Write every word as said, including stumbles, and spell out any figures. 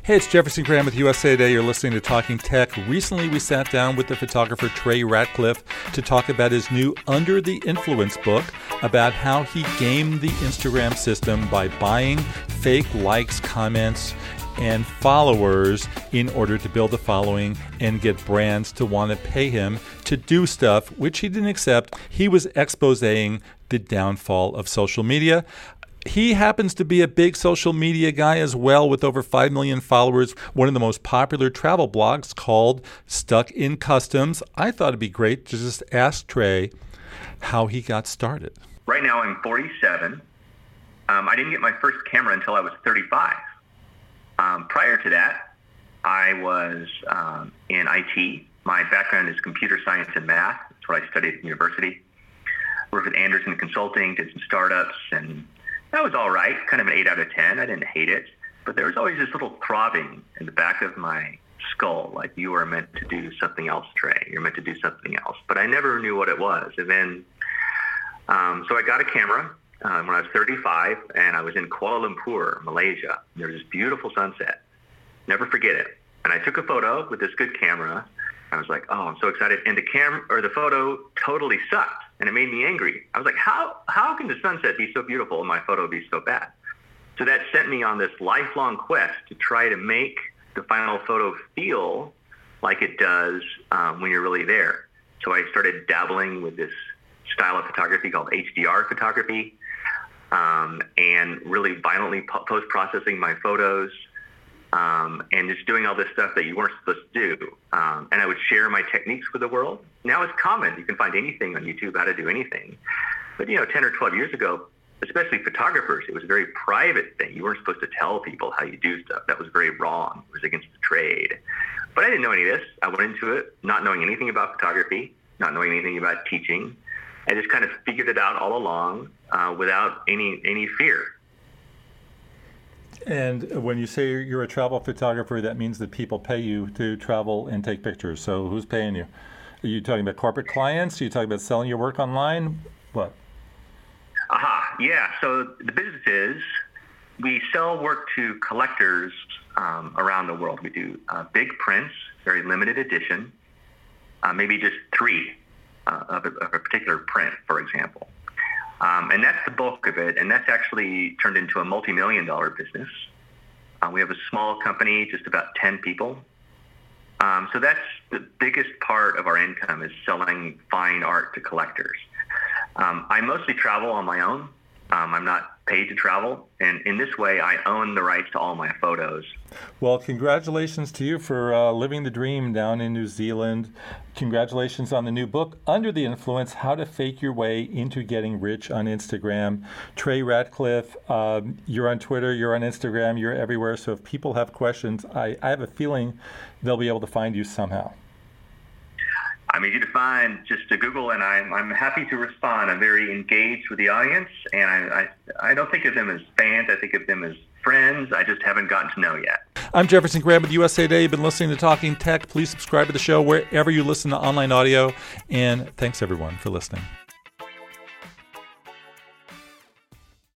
Hey, it's Jefferson Graham with U S A Today. You're listening to Talking Tech. Recently, we sat down with the photographer Trey Ratcliffe to talk about his new Under the Influence book about how he gamed the Instagram system by buying fake likes, comments, and followers in order to build a following and get brands to want to pay him to do stuff, which he didn't accept. He was exposing the downfall of social media. He happens to be a big social media guy as well, with over five million followers, one of the most popular travel blogs called Stuck in Customs. I thought it'd be great to just ask Trey how he got started. Right now I'm forty-seven. Um, I didn't get my first camera until I was thirty-five. Um, prior to that, I was um, in I T. My background is computer science and math. That's what I studied at university. Worked with Anderson Consulting, did some startups, and that was all right, kind of an eight out of ten. I didn't hate it, but there was always this little throbbing in the back of my skull, like you are meant to do something else, Trey. You're meant to do something else. But I never knew what it was. And then, um, so I got a camera um, when I was thirty-five, and I was in Kuala Lumpur, Malaysia. There was this beautiful sunset. Never forget it. And I took a photo with this good camera. I was like, oh, I'm so excited. And the camera or the photo totally sucked. And it made me angry. I was like, how how can the sunset be so beautiful and my photo be so bad? So that sent me on this lifelong quest to try to make the final photo feel like it does um, when you're really there. So I started dabbling with this style of photography called H D R photography, um, and really violently po- post-processing my photos, um, and just doing all this stuff that you weren't supposed to do. Um, and I would share my techniques with the world. Now it's common. You can find anything on YouTube, how to do anything. But, you know, ten or twelve years ago, especially photographers, it was a very private thing. You weren't supposed to tell people how you do stuff. That was very wrong. It was against the trade. But I didn't know any of this. I went into it not knowing anything about photography, not knowing anything about teaching. I just kind of figured it out all along uh, without any any fear. And when you say you're a travel photographer, that means that people pay you to travel and take pictures. So who's paying you? Are you talking about corporate clients? Are you talking about selling your work online? What? Aha, yeah. So the business is we sell work to collectors um, around the world. We do uh, big prints, very limited edition, uh, maybe just three uh, of, a, of a particular print, for example. Um, and that's the bulk of it, and that's actually turned into a multi-million dollar business. Uh, we have a small company, just about ten people. Um, so that's the biggest part of our income, is selling fine art to collectors. Um, I mostly travel on my own. Um, I'm not paid to travel, and in this way, I own the rights to all my photos. Well, congratulations to you for uh, living the dream down in New Zealand. Congratulations on the new book, Under the Influence, How to Fake Your Way into Getting Rich on Instagram. Trey Ratcliffe, um, you're on Twitter, you're on Instagram, you're everywhere. So if people have questions, I, I have a feeling they'll be able to find you somehow. I'm easy to find. Just to Google, and I'm, I'm happy to respond. I'm very engaged with the audience, and I, I I don't think of them as fans. I think of them as friends. I just haven't gotten to know yet. I'm Jefferson Graham with U S A Today. You've been listening to Talking Tech. Please subscribe to the show wherever you listen to online audio. And thanks, everyone, for listening.